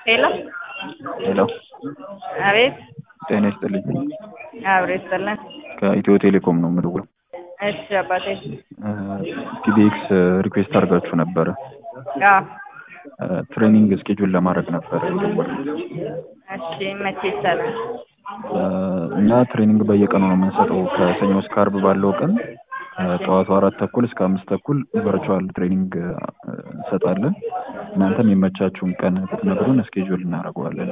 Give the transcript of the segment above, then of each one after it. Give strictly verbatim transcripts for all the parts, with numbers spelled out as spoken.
ሄሎ ሄሎ አቤት። ጤና ይስጥልኝ። አብሬት ሰላም። ከኢትዮ ቴሌኮም ነው የምደውለው። እሺ አባቴ። ቲቢኤክስ ሪኩዌስት አድርጋችሁ ነበረ። አዎ ትሬኒንግ ስኬጁል ለማድረግ ነበረ የደወልኩት። እሺ መቼ ይቻላል? እኛ ትሬኒንግ በየቀኑ ነው የምንሰጠው ከሰኞ እስከ ዓርብ ባለው ቀን ከጠዋቱ አራት ተኩል እስከ አምስት ተኩል ቨርቹዋል ትሬኒንግ እንሰጣለን። እናንተም የመቻችሁን ቀን ብትነግሩን ስኬጁል እናደርገዋለን።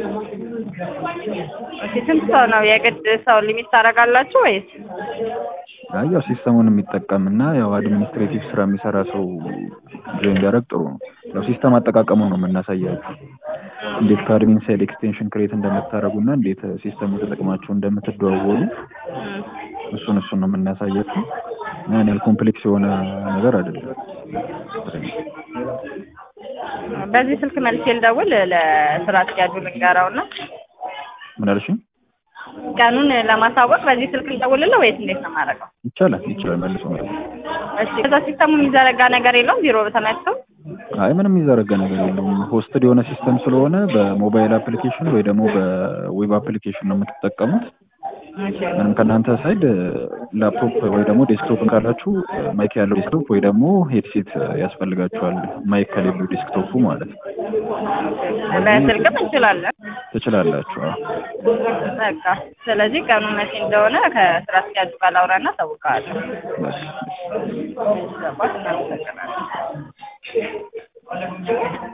እሺ ስንት ሰው ነው የግድ ሰው ሊሚት ታደርጋላችሁ ወይስ? አይ ያው ሲስተሙን የሚጠቀምና ያው አድሚኒስትሬቲቭ ስራ የሚሰራ ሰው ጆይን ቢያደርግ ጥሩ ነው። ያው ሲስተም አጠቃቀሙን ነው የምናሳያችሁ። እንዴት ከአድሚን ሳይድ ኤክስቴንሽን ክሬት እንደምታደርጉና እንዴት ሲስተሙ ተጠቅማችሁ እንደምትደዋወሉ እሱን እሱን ነው የምናሳያችሁ። ያን ያህል ኮምፕሌክስ የሆነ ነገር አይደለም። በዚህ ስልክ መልሼ ልደውል ለስራ አስኪያጁ ልንገረውና ምን አልሽኝ? ቀኑን ለማሳወቅ በዚህ ስልክ ልደውልልህ ወይስ እንዴት ነው የማደርገው? ይቻላል ይቻላል መልሶ ማለት ነው። እሺ ከዛ ሲስተሙ የሚዘረጋ ነገር የለውም ቢሮ በተመቶ? አይ ምንም የሚዘረጋ ነገር የለውም። ሆስትድ የሆነ ሲስተም ስለሆነ በሞባይል አፕሊኬሽን ወይ ደግሞ በዌብ አፕሊኬሽን ነው የምትጠቀሙት። ምንም ከእናንተ ሳይድ ላፕቶፕ ወይ ደግሞ ዴስክቶፕ ካላችሁ ማይክ ያለው ዴስክቶፕ ወይ ደግሞ ሄድሴት ያስፈልጋችኋል። ማይክ ከሌለው ዴስክቶፑ ማለት ነው። በስልክም እንችላለን ትችላላችሁ። በቃ ስለዚህ ቀኑ መቼ እንደሆነ ከስራ አስኪያጁ ጋር ላውራና ታውቃለህ። በቃ